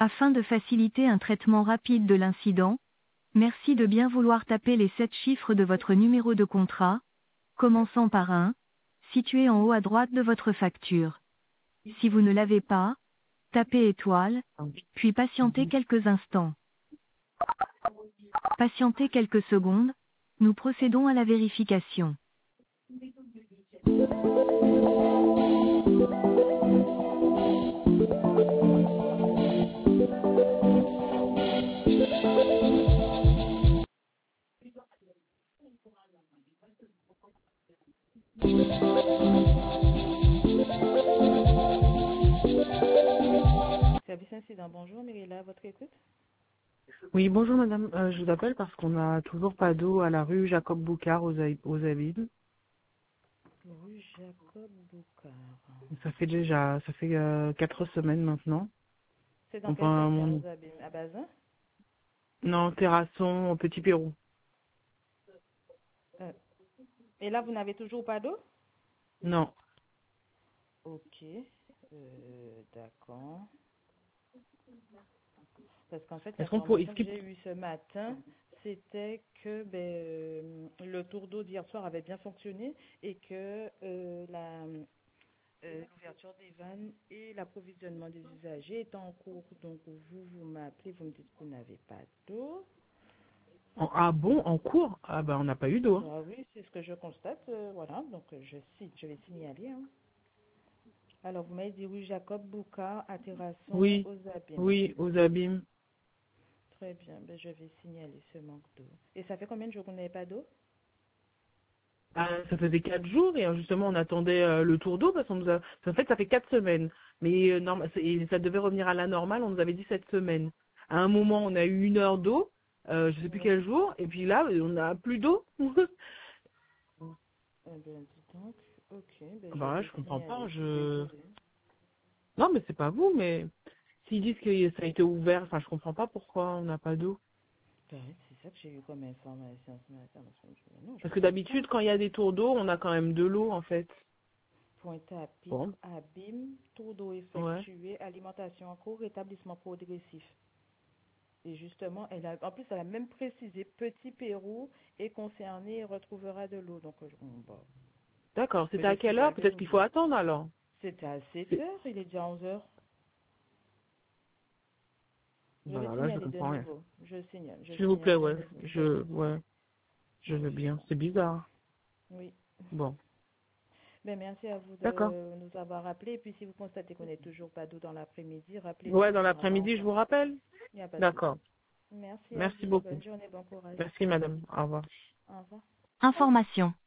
Afin de faciliter un traitement rapide de l'incident, merci de bien vouloir taper les 7 chiffres de votre numéro de contrat, commençant par 1, situé en haut à droite de votre facture. Si vous ne l'avez pas, tapez étoile, puis patientez quelques instants. Patientez quelques secondes, nous procédons à la vérification. Service incident, bonjour, Myrilla, à votre écoute. Oui, bonjour madame. Je vous appelle parce qu'on n'a toujours pas d'eau à la rue Jacob Boucard aux Abides. Rue Jacob Boucard. Ça fait 4 semaines maintenant. C'est dans quel Enfin, secteur vous avez à Bazin? non, Terrasson, au Petit Pérou. Et là, vous n'avez toujours pas d'eau? Non. Ok, d'accord. Parce qu'en fait, l'information que j'ai eue ce matin, c'était que le tour d'eau d'hier soir avait bien fonctionné et que l'ouverture des vannes et l'approvisionnement des usagers est en cours. Donc, vous m'appelez, vous me dites que vous n'avez pas d'eau. Ah bon, en cours? Ah ben on n'a pas eu d'eau. Bah oui, c'est ce que je constate. Voilà, donc je vais signaler. Hein. Alors, vous m'avez dit rue Jacob Boucard à Terrasson Oui, aux Abîmes. oui, aux Abîmes. Très bien, je vais signaler ce manque d'eau. Et ça fait combien de jours qu'on n'avait pas d'eau? Ah, ça faisait 4 jours et justement on attendait le tour d'eau parce qu'on nous a... En fait, ça fait 4 semaines. Mais et ça devait revenir à la normale, on nous avait dit 7 semaines. À un moment, on a eu 1 heure d'eau, je sais plus quel jour, et puis là, on n'a plus d'eau. Eh bien, dis donc, ok, je Bah, vais je comprends signaler, pas. je suis désolée. Non, mais c'est pas vous, mais s'ils disent que ça a été ouvert, enfin, je comprends pas pourquoi on n'a pas d'eau. Ben, c'est ça que j'ai eu comme information ce matin. Parce que non, je Parce que pense pas. d'habitude, quand il y a des tours d'eau, on a quand même de l'eau, en fait. Pointe à pitre, Bon, abîme, tour d'eau ouais. effectué, alimentation en cours, rétablissement progressif. Et justement, en plus, elle a même précisé, Petit Pérou est concerné et retrouvera de l'eau. Donc, bon. D'accord. Mais C'était je à quelle heure? signale Peut-être qu'il faut toujours. attendre alors. C'était à 7 heures, il est déjà 11 heures. Je vais Voilà, là, je signaler de comprends rien. nouveau. Je S'il vous plaît, signale de ouais. nouveau. Je veux bien. C'est bizarre. Oui. Bon. Ben, merci à vous D'accord. de nous avoir rappelé. Et puis, si vous constatez qu'on n'est toujours pas d'eau dans l'après-midi, rappelez-nous Ouais, dans auparavant l'après-midi, je encore. vous rappelle. Il n'y a pas de souci. D'accord. Merci à Merci vous. beaucoup. Bonne journée, bon courage. Merci, madame. Au revoir. Au revoir. Information.